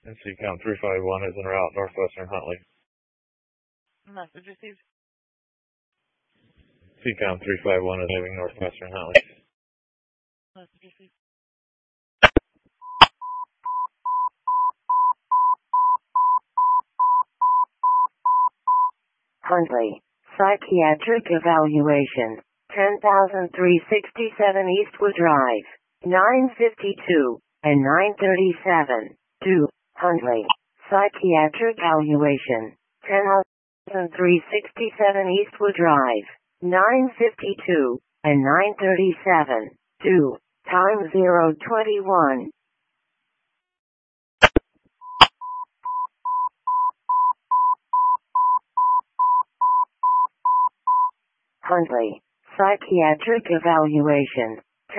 And CCOM 351 is en route northwestern Huntley. Message received. CCOM 351 is leaving northwestern Huntley. Message received. Huntley, psychiatric evaluation, 10,367 Eastwood Drive, 952 and 937, to Huntley, psychiatric evaluation, 10,367 Eastwood Drive, 952 and 937, to time 021. Huntley, psychiatric evaluation,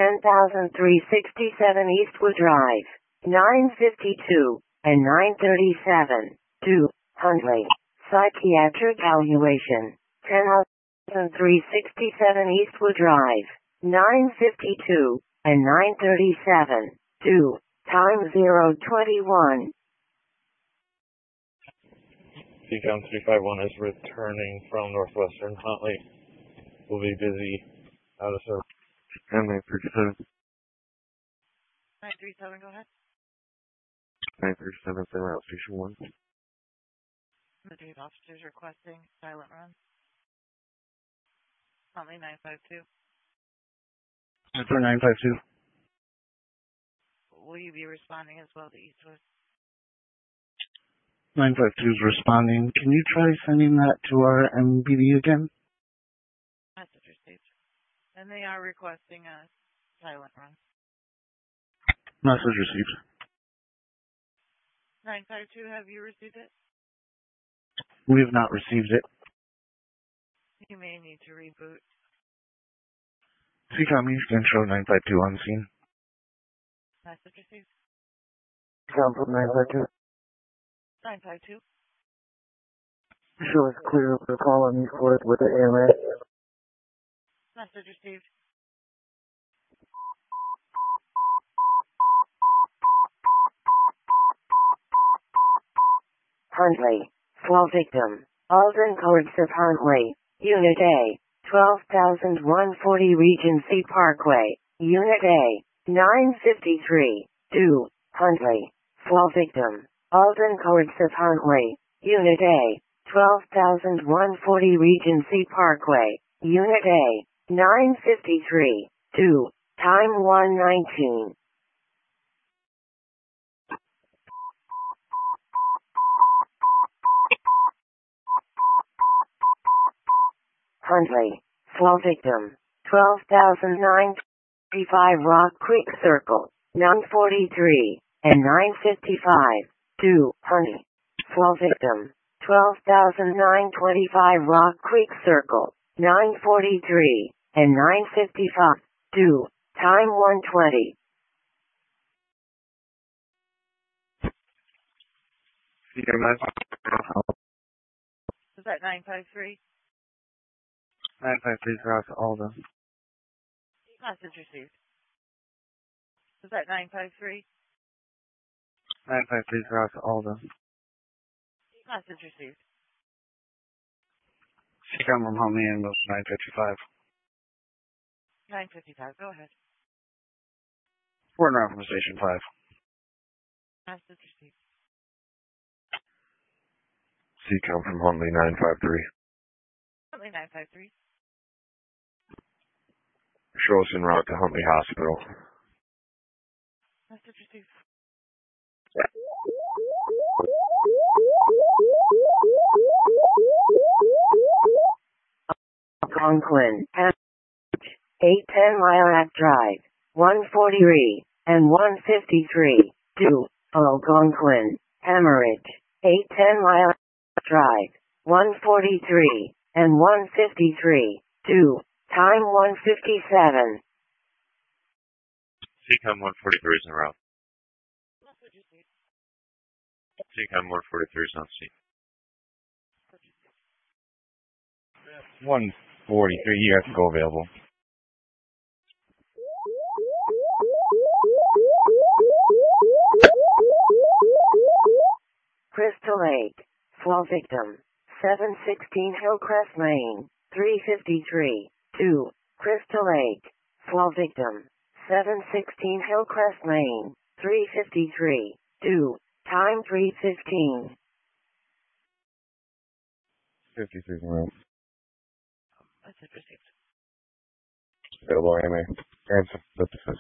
10,367 Eastwood Drive, 952 and 937, to Huntley, psychiatric evaluation, 10,367 Eastwood Drive, 952 and 937, to time 021. CCOM 351 is returning from northwestern Huntley. We'll be busy out of service. And 937. 937, go ahead. 937, send route station 1. The dude officers requesting silent run. Huntley 952. For 952. Will you be responding as well to Eastwood? 952 is responding. Can you try sending that to our MBD again? Message received. And they are requesting a silent run. Message received. 952, have you received it? We have not received it. You may need to reboot. CCOM Eastern show 952 on scene. Message received. Sound from 952. 952. Show is clear for call on Eastwood with the AMA. Message received. Huntley, fall victim, Alden Courts of Huntley, Unit A, 12,140 Regency Parkway, Unit A, 953, to Huntley, fall victim, Alden Courts of Huntley, Unit A, 12,140 Regency Parkway, Unit A, 953, to time 119. Huntley, fall victim, 12,935 Rock Creek Circle, 943 and 955, to Huntley, fall victim, 12,925 Rock Creek Circle, 943 and 955, to time 120. Is that 953? 953 route to Alden. Message received. Is that 953? 953 route to Alden. Message received. CCOM from Huntley and 955. 955, go ahead. We're in route from station 5. Message received. CCOM from Huntley 953. Huntley 953. Show us en route to Huntley Hospital. Message received. Algonquin, 810 Lilac Drive, 143 and 153, to Algonquin, Hemorrhage, 810 Lilac Drive, 143 and 153, to time 157. CCOM 143 is en route. CCOM 143 is on scene. 143, you have to go available. Crystal Lake. Fall victim. 716 Hillcrest Lane. 353. 2. Crystal Lake. Fall victim. 716 Hillcrest Lane. 353. 2. Time 3:15. 53 route. Message received. Available AMA. And the defense.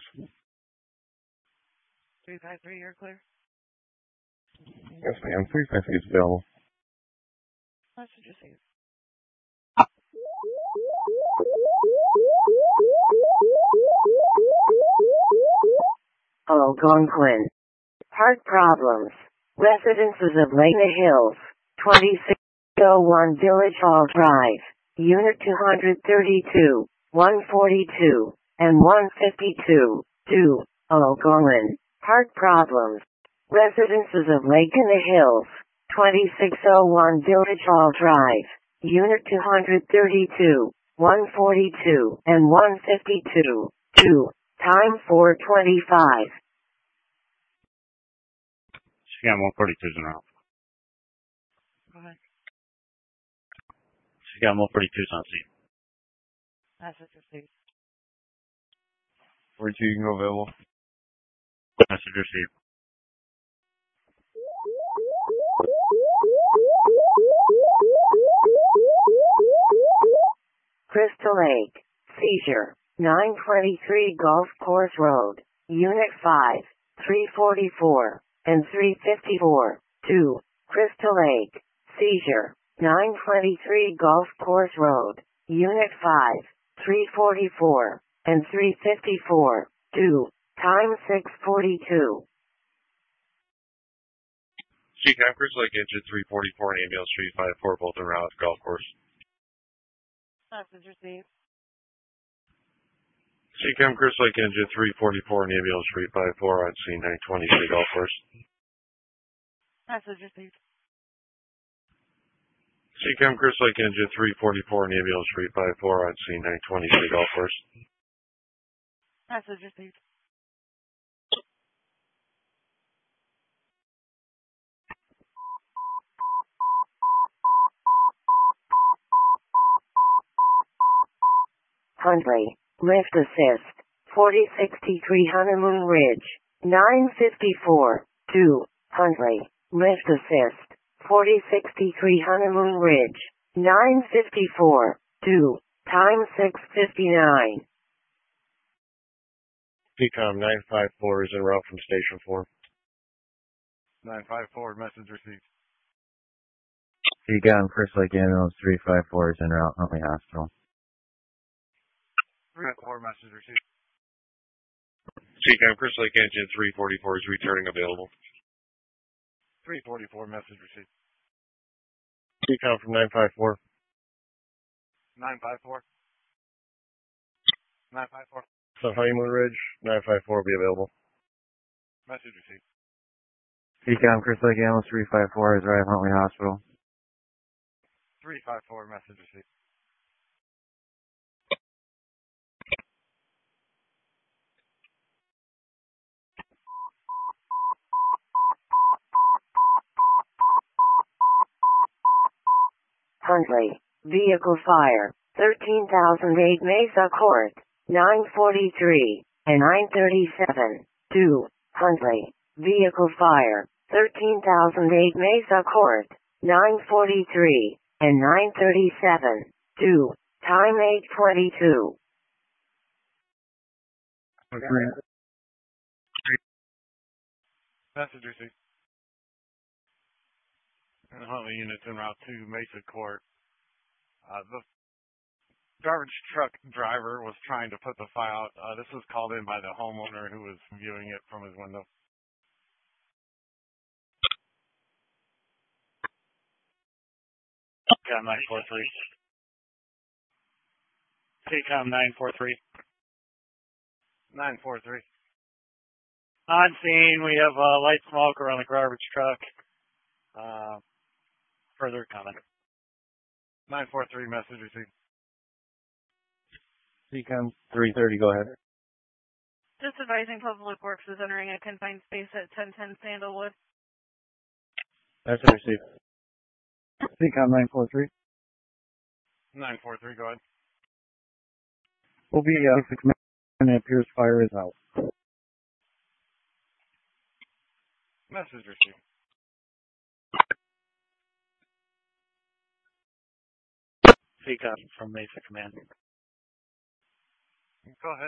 353, you're clear. Yes, ma'am. 350 is available. Message received. Algonquin. Heart problems. Residences of Lena Hills. 2601 Village Hall Drive. Unit 232, 142, and 152. 2. Algonquin. Heart problems. Residences of Lake in the Hills. 2601 Village Hall Drive. Unit 232, 142, and 152. 2. Time 4:25. She got 142s in her route. Go ahead. She got 142s on scene. Message received. 42, you can go available. Message received. Crystal Lake. Seizure. 923 Golf Course Road. Unit 5, 344, and 354. 2. Crystal Lake. Seizure. 923 Golf Course Road. Unit 5, 344, and 354. 2. Time 6:42. CCAM Crystal Lake engine 344 and Amiel Street 54, both en route to golf course. Message received. CCAM Crystal Lake engine 344 and Amiel Street 54 on scene 920 Street golf course. Message received. CCAM Crystal Lake engine 344 and Amiel Street 54 on scene 920 Street golf course. Message received. Huntley. Lift assist. 4063 Honeymoon Ridge. 954. 2. Huntley. Lift assist. 4063 Honeymoon Ridge. 954. 2. Time 6:59. PCOM 954 is en route from Station 4. 954, message received. PCOM Crystal Lake Ambulance 354 is en route, Huntley Hospital. 354, message received. CCAM Crystal Lake engine 344 is returning available. 344, message received. PCOM from 954. 954. 954. So Honeymoon Ridge, 954 will be available. Message received. PCOM Crystal Lake Ambulance 354 is arrived, Huntley Hospital. 354, message received. Huntley. Vehicle fire. 13,008 Mesa Court. 943 and 937. 2. Huntley. Vehicle fire. 13,008 Mesa Court. 943 and 937. 2. Time 8:22. Message received. And Huntley units en route to Mesa Court. The garbage truck driver was trying to put the file out. This was called in by the homeowner who was viewing it from his window. PCOM 943. PCOM 943. 943. On scene, we have light smoke around the garbage truck. Further comment. 943, message received. PCOM 330, go ahead. Just advising Public Works is entering a confined space at 1010 Sandalwood. Message received. CCOM 943. 943, go ahead. Will be the command, and it appears fire is out. Message received. CCOM from Mesa Command. Go ahead.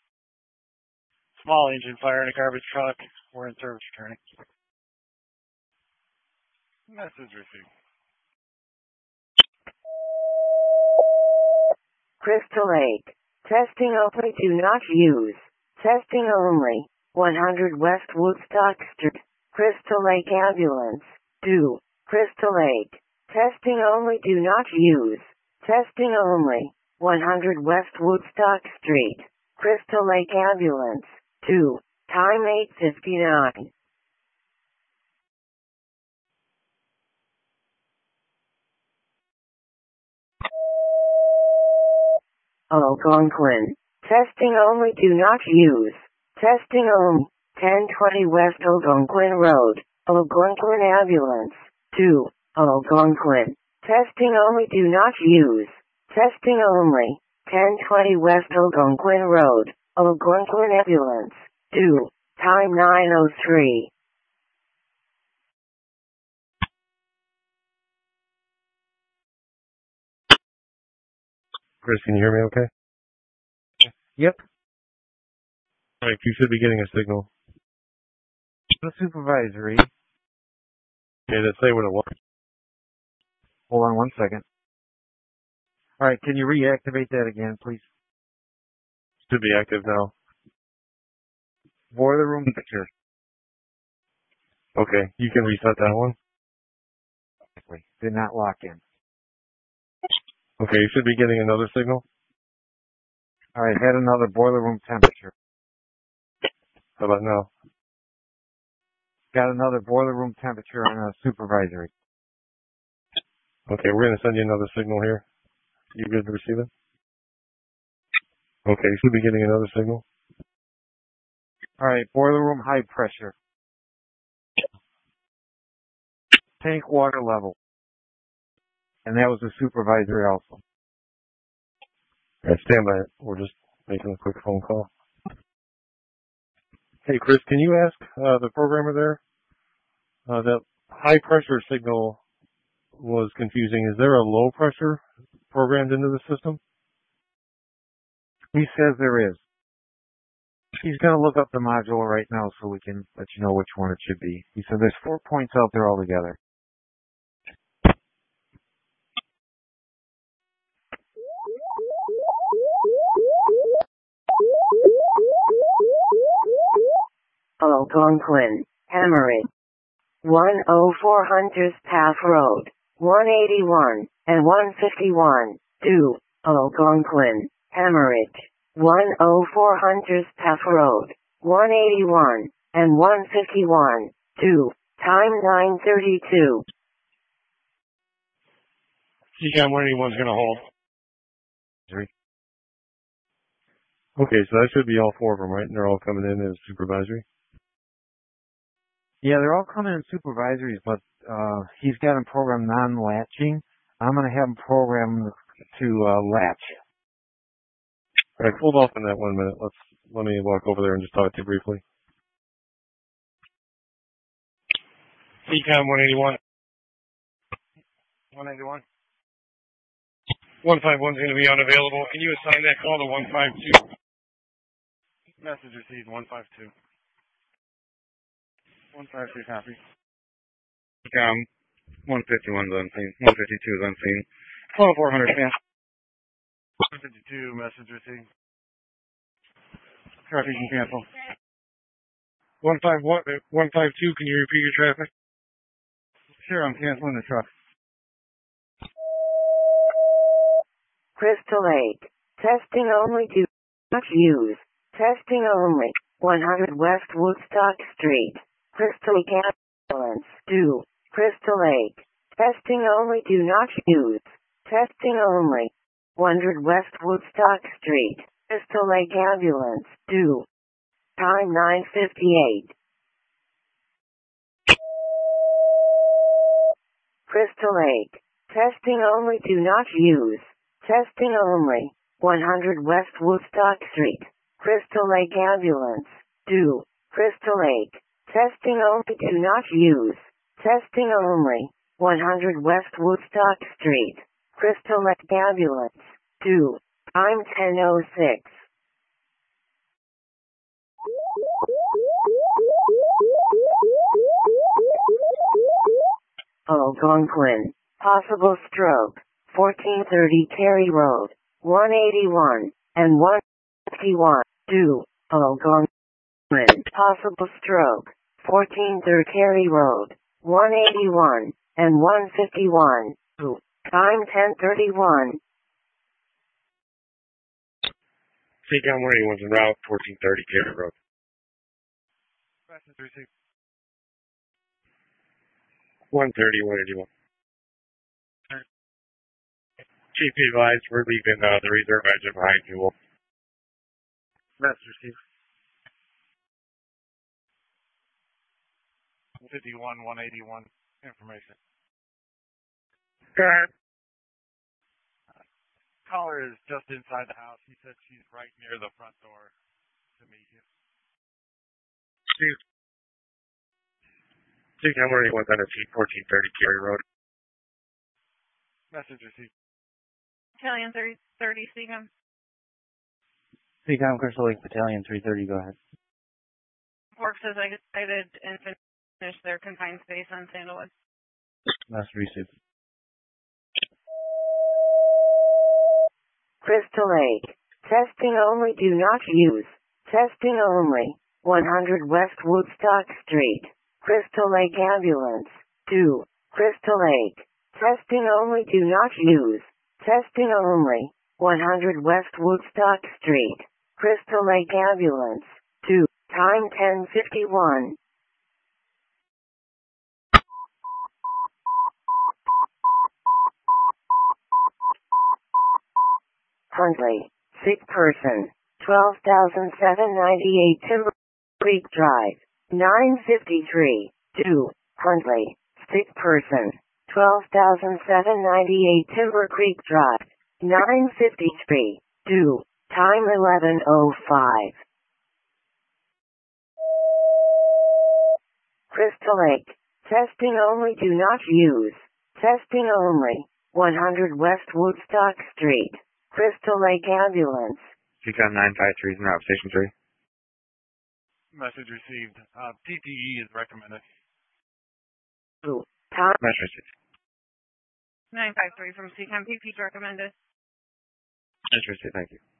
Small engine fire in a garbage truck. We're in service returning. Message received. Crystal Lake. Testing only, do not use. Testing only. 100 West Woodstock Street. Crystal Lake Ambulance. Do. Crystal Lake. Testing only, do not use. Testing only. 100 West Woodstock Street. Crystal Lake Ambulance. 2. Time 8:59. Algonquin. Testing only, do not use. Testing only. 1020 West Algonquin Road. Algonquin Ambulance. 2. Algonquin. Testing only, do not use. Testing only. 1020 West Algonquin Road. Algonquin Ambulance. 2. Time 9:03. Chris, can you hear me okay? Yep. Alright, you should be getting a signal. The supervisory. Okay, let's say what it was. Hold on 1 second. All right, can you reactivate that again, please? Should be active now. Boiler room picture. Okay, you can reset that one. Wait, did not lock in. Okay, you should be getting another signal. All right, had another boiler room temperature. How about now? Got another boiler room temperature on a supervisory. Okay, we're going to send you another signal here. You good to receive it? Okay, you should be getting another signal. All right, boiler room high pressure. Tank water level. And that was the supervisory also. Alright, stand by it. We're just making a quick phone call. Hey, Chris, can you ask the programmer there? That high pressure signal was confusing. Is there a low pressure programmed into the system? He says there is. He's going to look up the module right now so we can let you know which one it should be. He said there's 4 points out there altogether. Algonquin. Hemorrhage. 104 Hunters Path Road. 181 and 151. 2. Algonquin. Hemorrhage. 104 Hunters Path Road. 181 and 151. 2. Time 9:32. CCOM 181's going to hold. Okay, so that should be all 4 of them, right? And they're all coming in as supervisory? Yeah, they're all coming in supervisories, but he's got them programmed non-latching. I'm going to have them programmed to latch. All right, hold off on that 1 minute. Let me walk over there and just talk to you briefly. CCOM 181. 181. 151 is going to be unavailable. Can you assign that call to 152? Message received, 152. 153 copy. CCOM 151 is unseen. 152 is unseen. 10400 fans. 152, message received. Traffic can cancel. 152, can you repeat your traffic? Sure, I'm canceling the truck. Crystal Lake. Testing only, do not use. Testing only. 100 West Woodstock Street. Crystal Lake Ambulance. Do. Crystal Lake. Testing only, do not use. Testing only. 100 West Woodstock Street. Crystal Lake Ambulance. Do. Time 9:58. Crystal Lake. Testing only, do not use. Testing only. 100 West Woodstock Street. Crystal Lake Ambulance. Do. Crystal Lake. Testing only, do not use. Testing only. 100 West Woodstock Street. Crystal Lake Ambulance. Do. Time 10:06. Algonquin. Possible stroke. 1430 Terry Road. 181 and 151. Do. Algonquin. Possible stroke. 1430 Terry Road. 181 and 151. Do. Time 10:31. Seacom 181's en route, 1430 Terry Road. Message received. 130, 181. Chief advised, we're leaving the reserve engine behind fuel. Message received. 51, 181 information. Okay. Caller is just inside the house. He said she's right near the front door to meet you. Seacom 181's on a 1430 Terry Road. Message received. Battalion 30, Seacom. Seacom Crystal Lake Battalion 330, go ahead. Works as excited and finished their confined space on Sandalwood. Message received. Crystal Lake. Testing only, do not use. Testing only. 100 West Woodstock Street. Crystal Lake Ambulance. Do. Crystal Lake. Testing only, do not use. Testing only. 100 West Woodstock Street. Crystal Lake Ambulance. Do. Time 10:51. Huntley. Sick person. 12,798 Timber Creek Drive. 953. 2. Huntley. Sick person. 12,798 Timber Creek Drive. 953. 2. Time 11:05. Crystal Lake. Testing only, do not use. Testing only. 100 West Woodstock Street. Crystal Lake Ambulance. Seacom 953's en route, Station 3. Message received. PPE is recommended. Two. Time. Message received. 953 from Seacom. PP's recommended. Message received, thank you.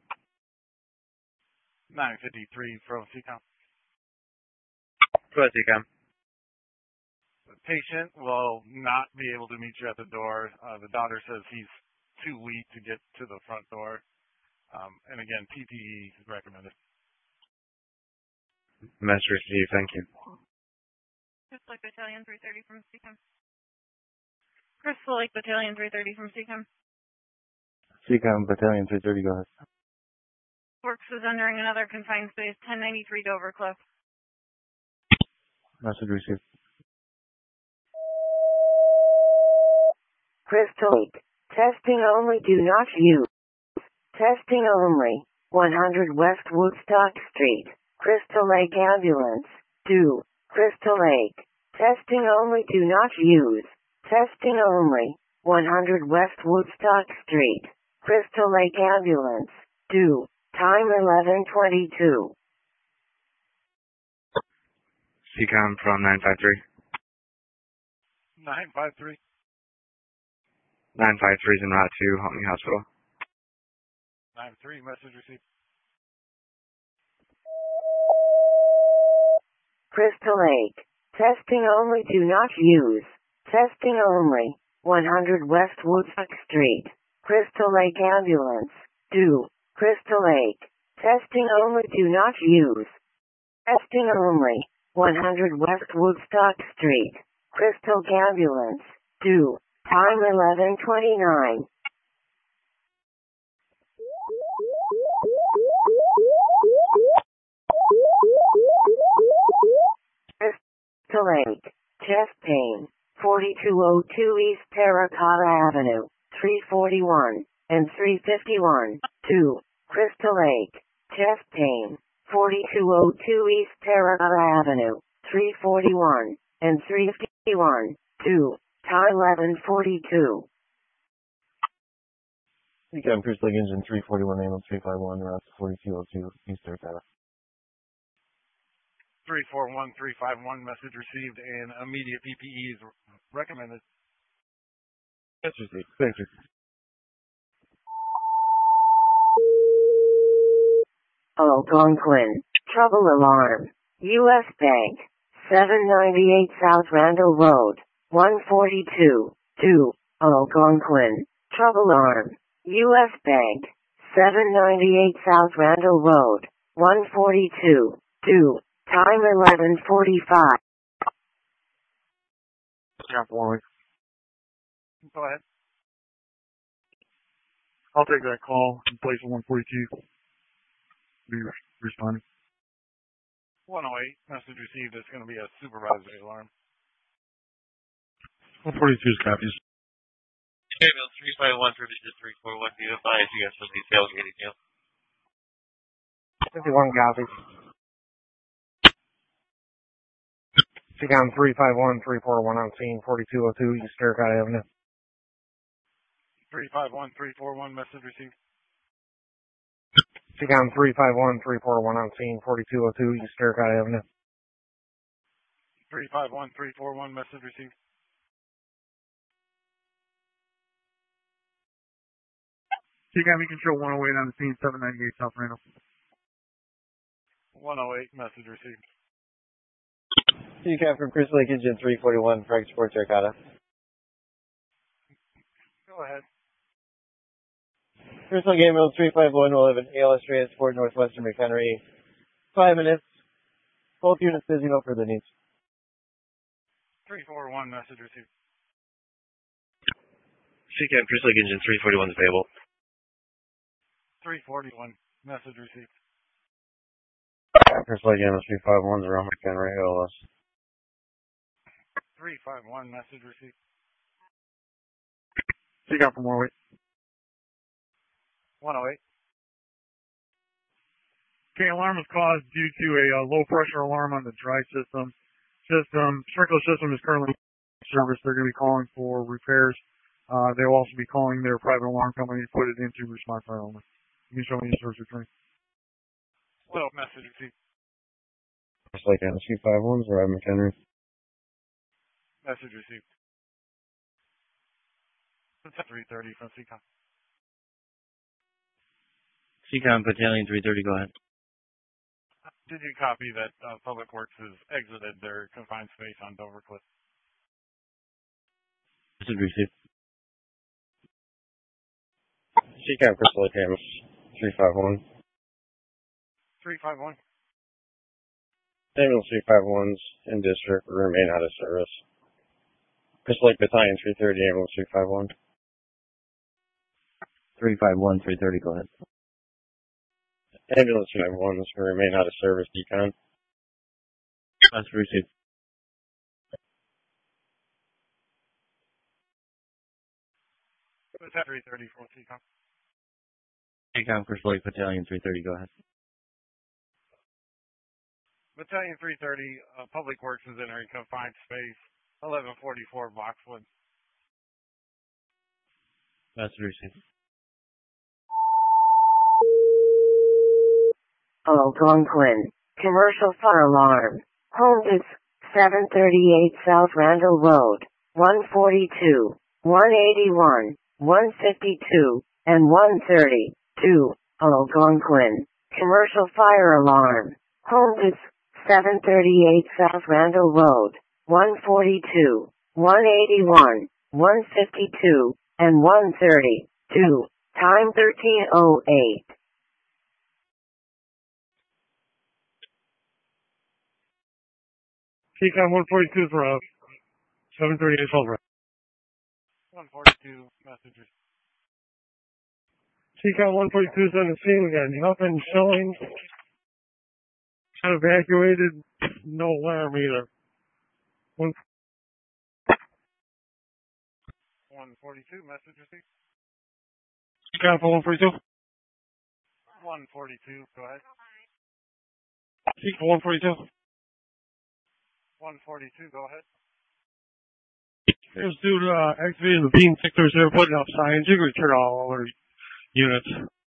953 from Seacom. Go ahead, Seacom. The patient will not be able to meet you at the door. The doctor says he's too weak to get to the front door. And again, PPE is recommended. Message received, thank you. Crystal Lake Battalion 330 from Seacom. Crystal Lake Battalion 330 from Seacom. Seacom Battalion 330, go ahead. Works is entering another confined space, 1093 Dover Cliff. Message received. Crystal Lake. Testing only, do not use. Testing only. 100 West Woodstock Street. Crystal Lake Ambulance. Do. Crystal Lake. Testing only, do not use. Testing only. 100 West Woodstock Street. Crystal Lake Ambulance. Do. Time 11:22. Seacom from 953. 953. 953's en route to Huntley Hospital. 93. Message received. Crystal Lake. Testing only, do not use. Testing only. 100 West Woodstock Street. Crystal Lake Ambulance. Do. Crystal Lake. Testing only, do not use. Testing only. 100 West Woodstock Street. Crystal Lake Ambulance. Do. Time 11:29. Crystal Lake. Chest pain. 4202 East Terracotta Avenue, 341, and 351. 2. Crystal Lake, chest pain, 4202 East Terracotta Avenue, 341, and 351. 2. Time 11:42. CCAM Crystal Lake Engine 341, ambulance 351, route 4202 East Terracotta. 341-351, message received, and immediate PPE is recommended. That's received. Thank you. Algonquin, trouble alarm. U.S. Bank, 798 South Randall Road, 142. 2. Algonquin, trouble alarm. U.S. Bank, 798 South Randall Road, 142. 2. Time 11:45. Go ahead. I'll take that call in place of 142. Be responding. 108, message received. It's going to be a supervisory alarm. 142's copies. Ambulance 351 for Vision 341. Be advised, you got some details getting you. 51 copies. CCAM 351-341 on scene, 4202 East Terracotta Avenue. 351-341, message received. CCAM 351-341 on scene, 4202 East Terracotta Avenue. 351-341, message received. CCAM, you can show 108 on the scene, 798 South Randall. 108, message received. CCAM from Crystal Lake Engine 341, Frank Sport Terracotta. Go ahead. Crystal Lake Ambulance 351 will have an ALS transport Northwestern McHenry. 5 minutes. Both units busy, no further needs. 341, message received. CCAM Crystal Lake Engine 341 is available. 341, message received. Crystal Lake Ambulance 351 is around McHenry, ALS. 351, message received. CCAM from 108. 108. Okay, alarm was caused due to a low pressure alarm on the dry system. Sprinkler system is currently in service. They're going to be calling for repairs. They'll also be calling their private alarm company to put it into response fire only. You can show me the service return. Well, message received. Crystal Lake Ambulance 351 is around McHenry. Message received. It's 330 from CCOM. CCOM Battalion 330, go ahead. Did you copy that Public Works has exited their confined space on Dover Cliff? Message received. CCAM Crystal Lake Ambulance 351. 351. Ambulance 351's in district will remain out of service. Crystal Lake Battalion 330, Ambulance 351. 351, 330, go ahead. Ambulance 351's will remain out of service, Decon. Message received. It's 330 from CCOM. CCOM Crystal Lake Battalion 330, go ahead. Battalion 330, Public Works is entering confined space, 1144 Boxwood. Message received. Algonquin, commercial fire alarm. Home is 738 South Randall Road, 142, 181, 152, and 130. 2. Algonquin, commercial fire alarm. Home is 738 South Randall Road, 142, 181, 152, and 130. 2. Time 13:08. CCAM 142 is around 738 South Randall. 142 messages. CCAM 142 is on the scene. We got nothing showing. Evacuated. No alarm either. 142, message received. Seacom for 142. 142, go ahead. Seacom 142. 142, go ahead. There's due to activating the beam fixers. They're putting up signs. You can return all other units.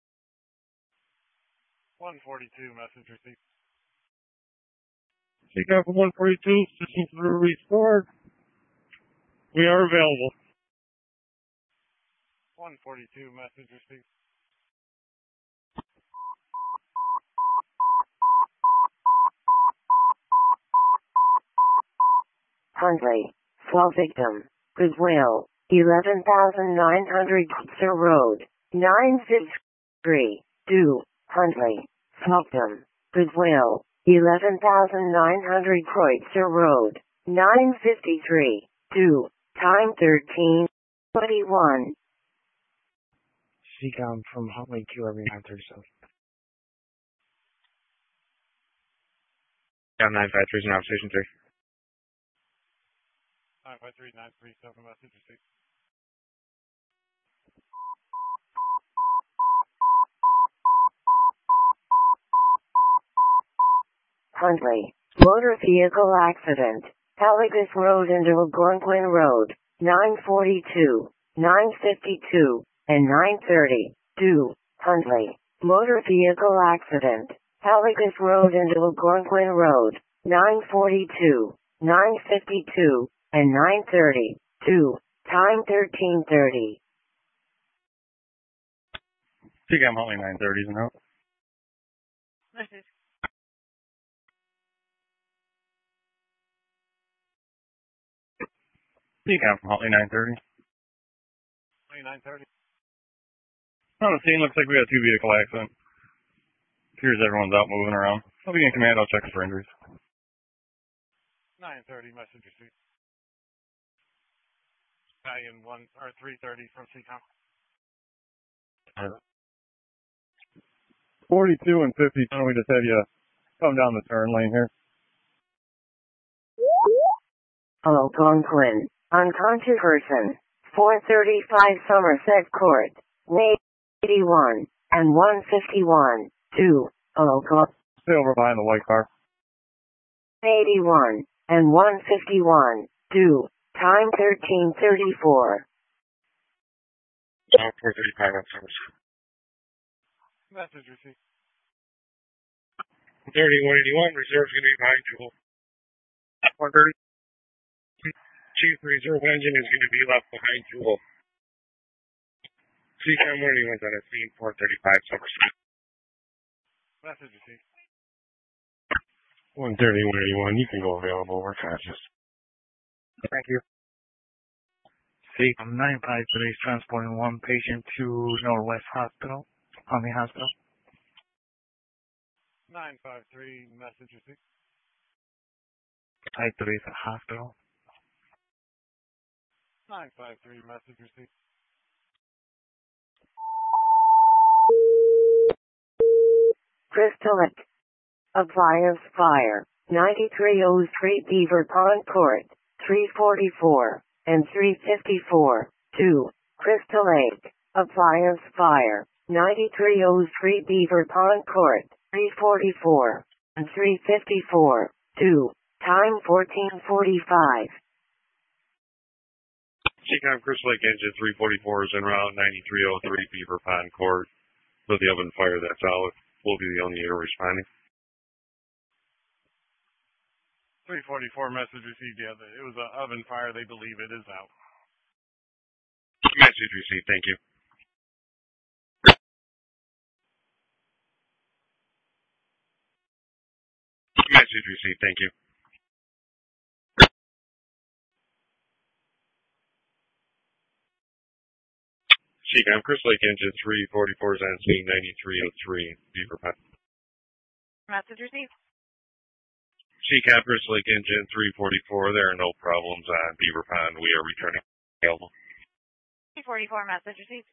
142, message received. Seacom for 142. Systems are restored. We are available. 142, message received. Huntley. Fall victim. Goodwill. 11,900 Sir Road. 963. Do. Huntley. Victim. Goodwill. 11,900 Kreutzer Road. 953. Do. Time 13:21. Seacom from Huntley QRV 937. Down 953 now, Station 3. 953, 937, message received. Huntley. Motor vehicle accident. Haligus Road into Algonquin Road. 942, 952, and 930. Do. Huntley. Motor vehicle accident. Haligus Road into Algonquin Road. 942, 952, and 930. Do. Time 13:30. Seacom Huntley 930s and out. Message. Seacom from Huntley 930. 930. On the scene, looks like we got a two-vehicle accident. Appears everyone's out moving around. I'll be in command. I'll check for injuries. 930, message received. Battalion 330 from Seacom. 42 and 50. We just had you come down the turn lane here. Algonquin. Unconscious person. 435 Somerset Court. 81 and 151. 2. Algonquin. Stay over behind the white car. 81 and 151. 2. Time 13:34. 435 on Summers. Message received. 3181, reserve's going to be behind Jewel. 130. Chief reserve engine is going to be left behind Jewel. Seacom 181's on a scene, 435 Summers. Message received. 130, 181. You can go available. We're conscious. Thank you. Seacom 953 is transporting one patient to Northwest Hospital, Army Hospital. 953, message received. 53 is a hospital. 953, message received. Crystallic. Appliance fire. 9303 Beaver Pond Court. 344 and 354. 2. Crystal Lake. Appliance fire. 9303 Beaver Pond Court. 344 and 354. 2. Time 14:45. Seacom Crystal Lake Engine 344 is en route 9303 Beaver Pond Court. For the oven fire that's out, we'll be the only unit responding. 344, message received. Yeah, it was an oven fire. They believe it is out. Message received. Thank you. Message received. Thank you. Seacom Crystal Lake Engine 344 is on scene 9303 Beaver Pond. Message received. Seacom Crystal Lake Engine 344, there are no problems on Beaver Pond. We are returning available. 344, message received.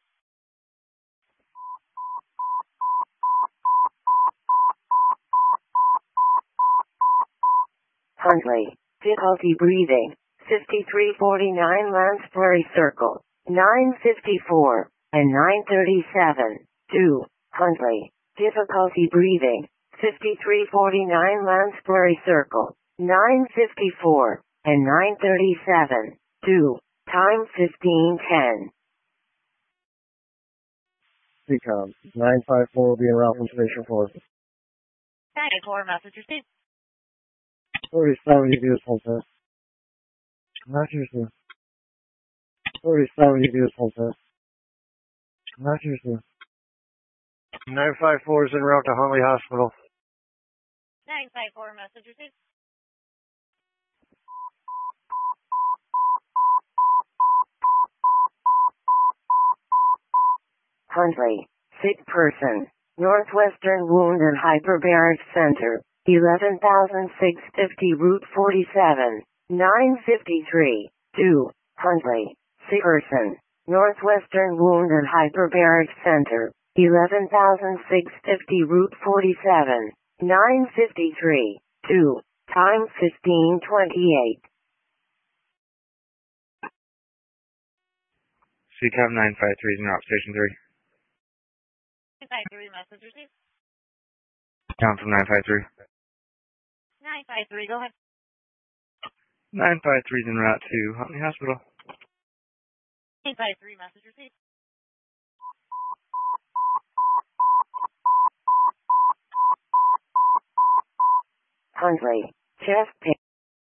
Huntley. Difficulty breathing. 5349 Lansbury Circle. 954 and 937. 2. Huntley. Difficulty breathing. 5349 Lansbury Circle. 954 and 937. 2. Time 1510. CCOM 954 will be en route from Station 4. 94, message received. 37, you do this whole test. Not yourself. 37, you do this whole test. Not yourself. 954 is en route to Huntley Hospital. 954, message received. Huntley. Sick person. Northwestern Wound and Hyperbaric Center. 11,650 Route 47. 953. 2. Huntley. Sick person. Northwestern Wound and Hyperbaric Center. 11,650 Route 47. 953. 2. Time 1528. CCOM 953 is in route Station 3. 953, message received. Count from 953. 953, go ahead. 953 is en route to Huntley Hospital. 953, message received. Huntley. Chest pain.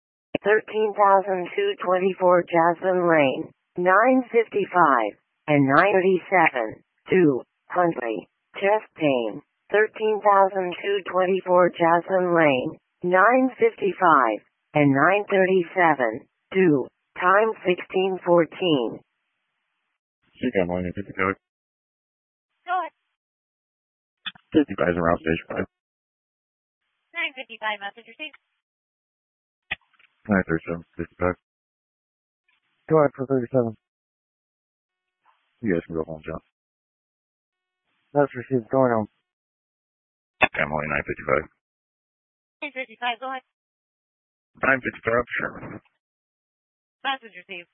13,224 Jasmine Lane. 955 and 937. 2. Huntley. Chest pain. 13,224 Jasmine Lane. 955 and 937. 2. Time 1614. CCOM 955. Go ahead. 55 is en route Station 5. 955, message received. 937, 55. Go ahead for 37. You guys can go home, John. That's received. Going home. I'm only 955. 955, go ahead. 955, sure. Message received.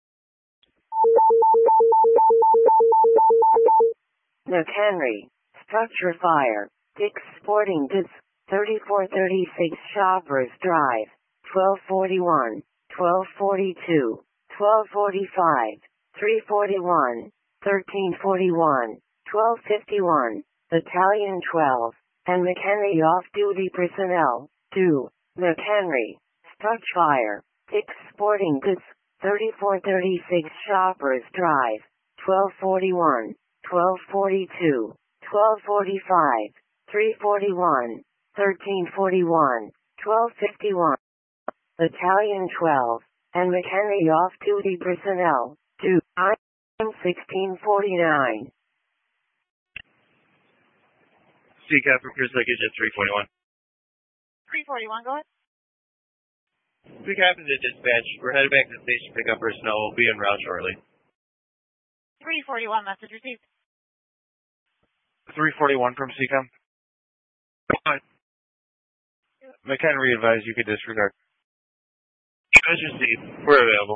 McHenry. Structure fire. Dick's Sporting Goods. 3436 Shoppers Drive. 1241, 1242, 1245, 341, 1341, 1251, Battalion 12, and McHenry off-duty personnel. 2. McHenry. Struck fire. Dick's Sporting Goods. 3436 Shoppers Drive. 1241, 1242, 1245, 341, 1341, 1251. Battalion 12, and McHenry off-duty personnel. 2. Time 1649. CCAP from Cruise Lake Engine 341. 341, go ahead. CCAP is at dispatch. We're headed back to the station to pick up personnel. We'll be en route shortly. 341, message received. 341 from CCOM. McHenry advised you could disregard. Message received. We're available.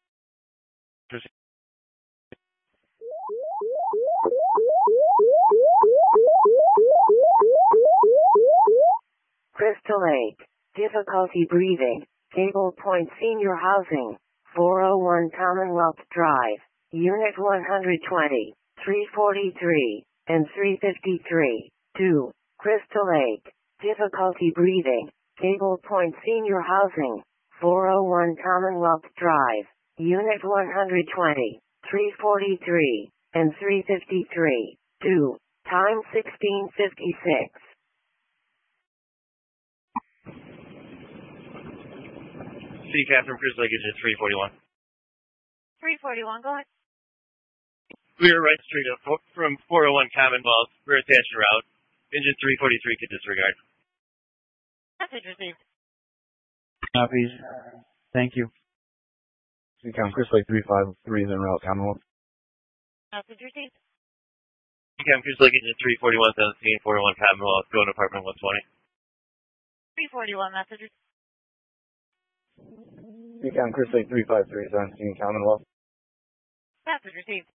Crystal Lake. Difficulty breathing. Cable Point Senior Housing. 401 Commonwealth Drive. Unit 120, 343, and 353. 2. Crystal Lake. Difficulty breathing. Cable Point Senior Housing. 401 Commonwealth Drive. Unit 120, 343, and 353. 2. Time 1656. CCAP from Cruise Lake Engine 341. 341, go ahead. We are right straight up from 401 Commonwealth. We're attached to route. Engine 343 could disregard. Message received. Copies. Thank you. CCOM Chris Lake 353 is en route Commonwealth. Message received. CCAP Cruise Lake Engine 341 is on the scene. 401 Commonwealth. Going to apartment 120. 341, message received. CCOM Chris Lake 353 is on scene Commonwealth. Message received.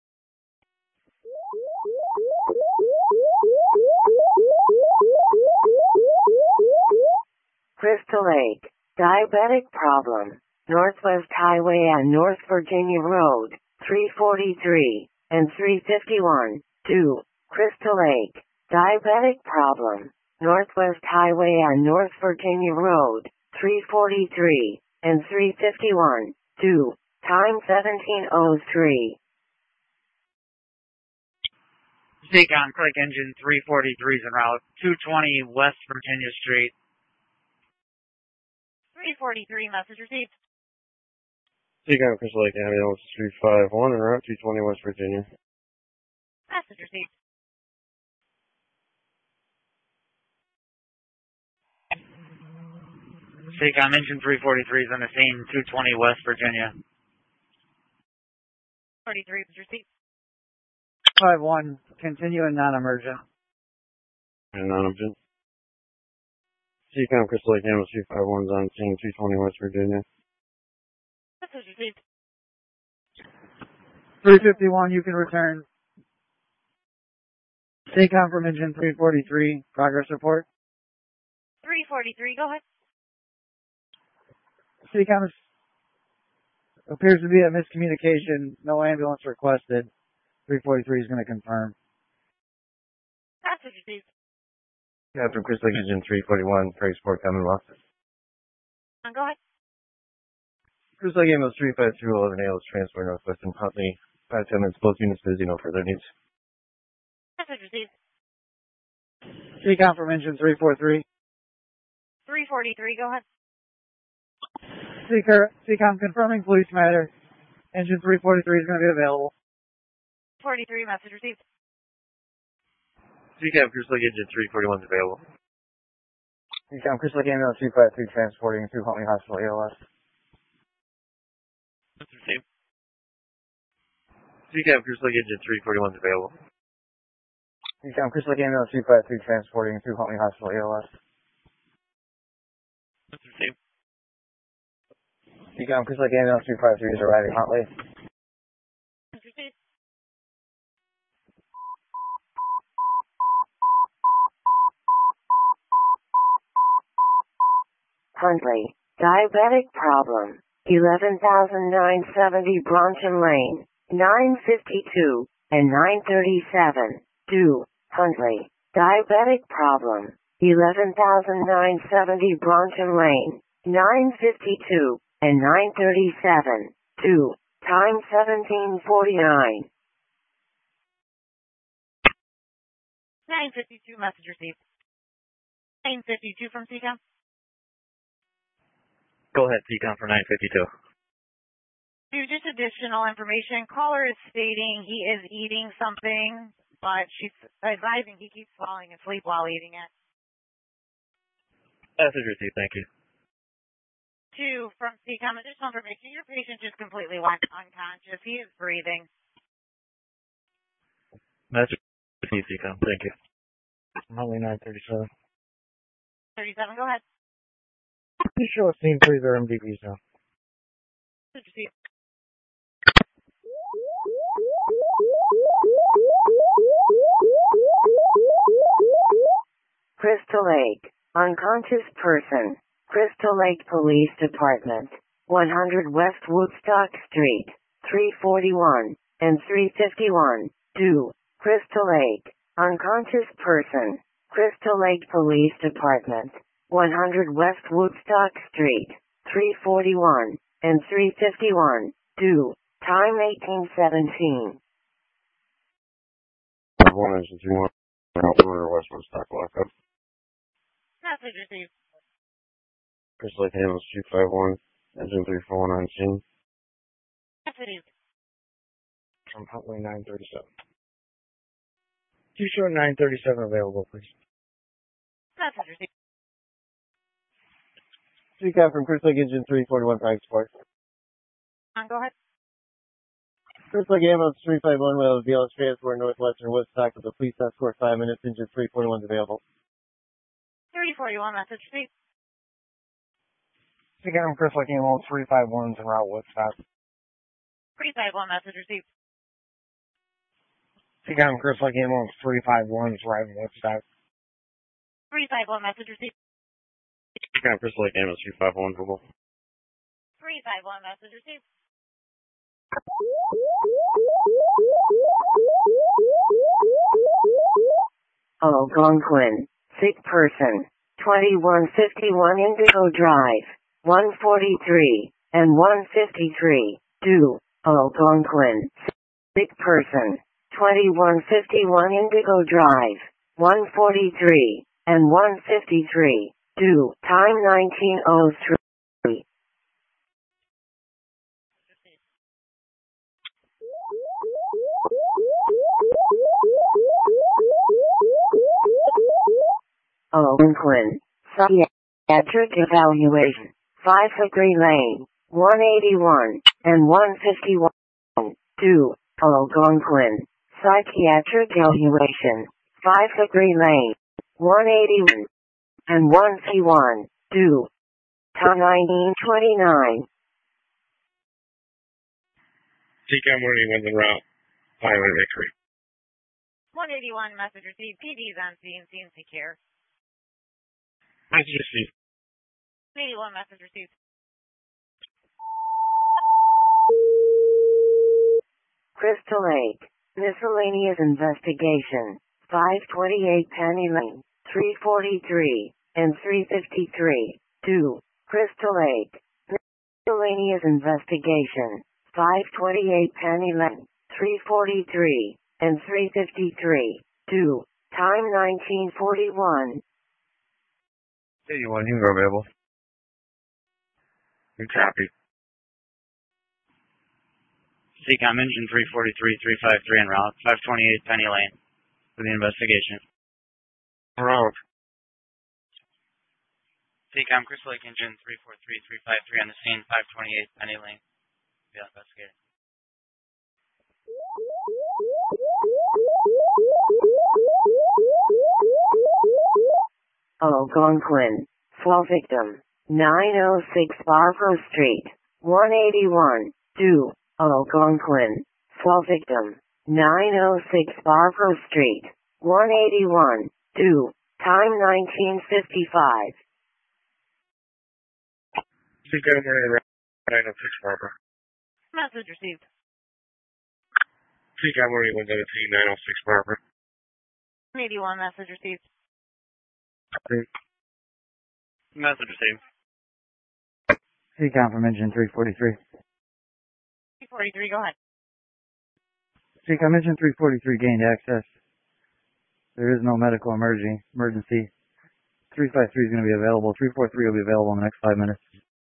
Crystal Lake, diabetic problem, Northwest Highway and North Virginia Road, 343 and 351, 2, Crystal Lake, diabetic problem, Northwest Highway and North Virginia Road, 343 and 351, 2, time 1703. Seacom, click engine 343 is en route, 220 West Virginia Street. 343, message received. Seacom, Crystal Lake Ambulance 351 en route 220 West Virginia. Message received. Seacom, engine 343 is on the scene, 220 West Virginia. 43 was received. 51, continue and non-emergent. And non-emergent. Seacom, Crystal Lake Ambulance 351 is on scene 220 West Virginia. Message received. 351, you can return. Seacom from engine 343, progress report. 343, go ahead. Seacom appears to be a miscommunication, no ambulance requested. 343 is going to confirm. Message received. Yeah, from Crystal Lake Engine 341, Prairie Sport Commonwealth. Go ahead. Crystal Lake Ambulance 353 will have an ALS transport Northwest and Huntley. 5 10 minutes, both units busy, no further needs. Message received. Seacom from engine 343. 343, go ahead. Seacom confirming police matter. Engine 343 is going to be available. 43, message received. Seacom, Crystal Lake Engine 341 is available. Seacom, Crystal Lake Ambulance 353 transporting to Huntley Hospital ALS. Message received. Seacom, Crystal Lake Engine 341 is available. Seacom, Crystal Lake Ambulance 353 transporting to Huntley Hospital ALS. Message received. Seacom, Crystal Lake Ambulance 353 is arriving Huntley. Message received. Huntley, diabetic problem, 11,970 Bronson Lane, 952 and 937, 2, Huntley, diabetic problem, 11,970 Bronson Lane, 952 and 937, 2, time 1749. 952, message received. 952 from Seacom. Go ahead, Seacom for 952. Just additional information. Caller is stating he is eating something, but she's advising he keeps falling asleep while eating it. Message received, thank you. 2, from Seacom, additional information. Your patient just completely went unconscious. He is breathing. Message received, Seacom, thank you. Huntley 937. 37, go ahead. Please show us scene 3 their MDBs now. Message received. Crystal Lake, unconscious person, Crystal Lake Police Department, 100 West Woodstock Street, 341 and 351, 2, Crystal Lake, unconscious person, Crystal Lake Police Department, 100 West Woodstock Street, 341 and 351, 2, time 1817. 1 engine 200 West Woodstock lockup. Message received. Crystal Lake Ambulance 251, engine 341 on scene. Message received. From Huntley 937. You show 937 available, please. Message received. Seacom from Crystal Lake Engine 341 Private Sport. Go ahead. Crystal Lake Ambulance 351 will have BLS transport Northwestern Woodstock with a police escort 5 minutes. Engine 341 is available. 341, message received. Seacom, Crystal Lake Ambulance 351 is en route Woodstock. 351 message received. Seacom Crystal Lake Ambulance 351 is driving Woodstock. 351 message received. Seacom Crystal Lake Ambulance 351 verbal. 351 message received. Algonquin, sick person, 2151 Indigo Drive, 143 and 153, due, Algonquin, sick person, 2151 Indigo Drive, 143 and 153, due, time 1903. Algonquin, psychiatric evaluation, 5 Hickory Lane, 181 and 151, 2, Algonquin, psychiatric evaluation, 5 Hickory Lane, 181 and 151, 2, time 1929. Seacom 181 en route, Highland Hickory. 181 message received. PD's on scene, scene secure. Message received. 81 message received. Crystal Lake, miscellaneous investigation, 528 Penny Lane, 343 and 353, 2, Crystal Lake, miscellaneous investigation, 528 Penny Lane, 343 and 353, 2, time 1941. 81, you are available. You copy. Seacom engine 343, 353 en route, 528 Penny Lane for the investigation. Route. Seacom Crystal Lake engine 343, 353 on the scene, 528 Penny Lane. Be investigated. Algonquin, fall victim, 906 Barbaro Street, 181, 2, Algonquin, fall victim, 906 Barbaro Street, 181, 2, time 1955. Seacom 181 906 Barbara. Message received. Seacom 181 906 Barbara. 81 message received. Message received. Seacom from engine 343. 343, go ahead. Seacom engine 343 gained access. There is no medical emergency. 353 is going to be available. 343 will be available in the next 5 minutes.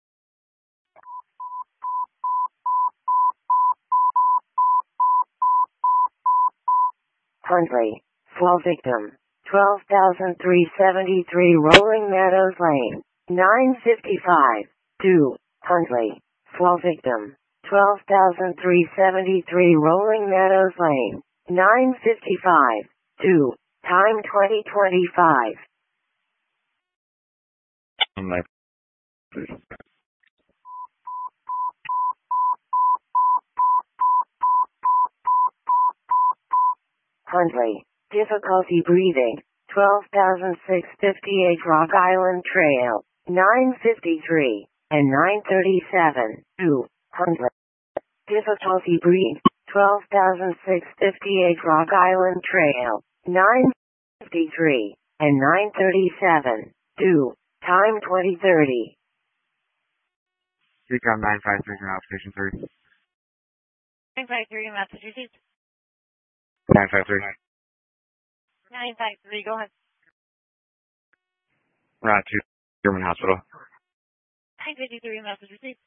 Huntley, fall victim, 12,373 Rolling Meadows Lane, 955, 2, Huntley, fall victim, 12,373 Rolling Meadows Lane, 955, 2, time 2025. Huntley, difficulty breathing, 12,658 Rock Island Trail, 953 and 937, 2, Huntley. Difficulty breathing, 12,658 Rock Island Trail, 953 and 937, 2, time 2030. Seacom 953 now, station 3. 953 message received. 953. 953, go ahead. Route 2, German Hospital. 953 message received.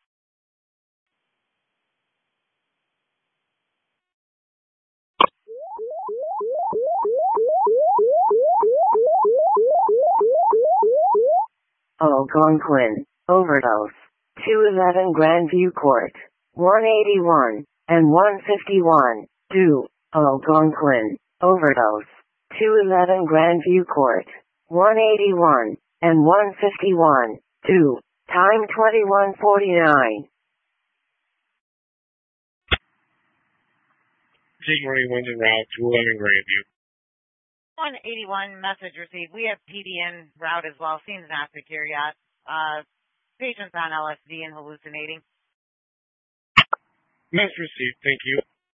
Algonquin, overdose, 211 Grandview Court, 181 and 151, 2, Algonquin, overdose, 211 Grandview Court, 181 and 151, 2, time 2149. Seek Marine 1's en route to 11 Grandview. 181 message received. We have PD en route as well. Scene's not secure yet. Patient's on LSD and hallucinating. Message received. Thank you.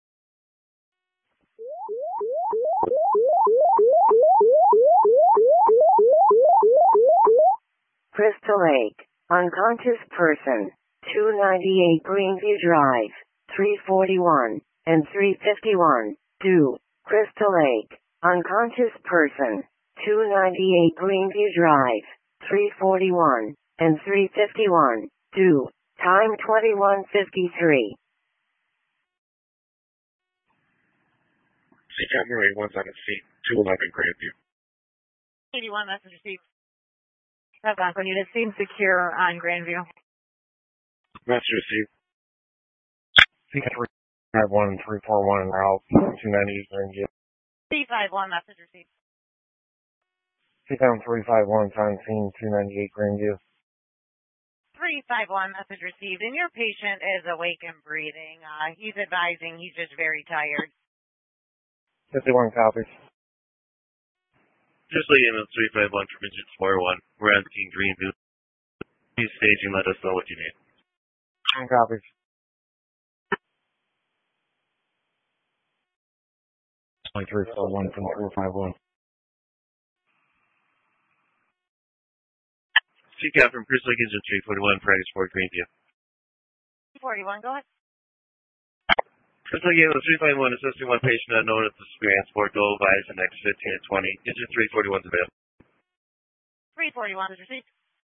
Crystal Lake. Unconscious person. 298 Greenview Drive. 341 and 351. Due. Crystal Lake. Unconscious person. 298 Greenview Drive. 341 and 351. Due. Time 21:53. Seek Marine 1's on the scene. 211 Grandview. 81 message received. That's on for unit. Scene secure on Grandview. Message received. Seek 351 and 341 en route. 298 Greenview. C51 message received. Seek 351 on scene. 298 Greenview. 351 message received. And your patient is awake and breathing. He's advising he's just very tired. 51 copies. Just like ambulance 351 from engine 41. We're on scene Greenview. Please staging, let us know what you need. 10 copies. 341 from 351. CCAP from Crystal Lake engine 341, Friday Sport Greenview. 41, go ahead. Crystal Lake ambulance 351 assisting one patient unknown at the transport. Go advise the next 15 and 20. Engine 341 is available. 341 is received.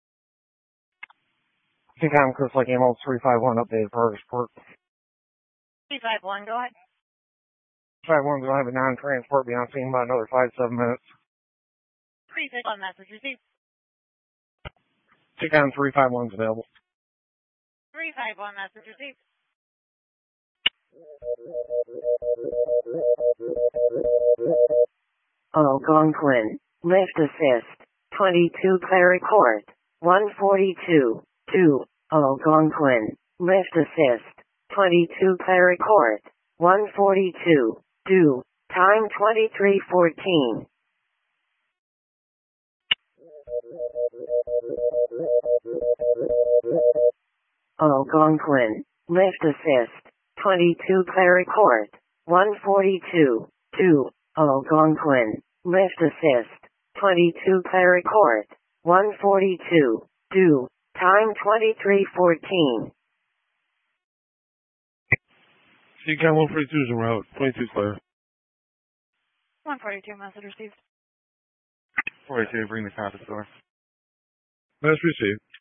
Seek Crystal Lake ambulance 351 updated progress report. 351, go ahead. 351 going to have a non-transport be on scene by another 5 to 7 minutes. 351 message received. Seek 351 is available. 351 message received. Algonquin. Lift assist. 22 Clary Court. 142. 2. Algonquin. Lift assist. 22 Clary Court. 142. 2. Time 23:14. Algonquin. Lift assist. 22 Clary Court. 142. 2. Algonquin. Lift assist. 22 Clary Court. 142. 2. Time 23:14. CCAM 142 is en route. 22 clear. 142 message received. 42, bring the compass door. Message received.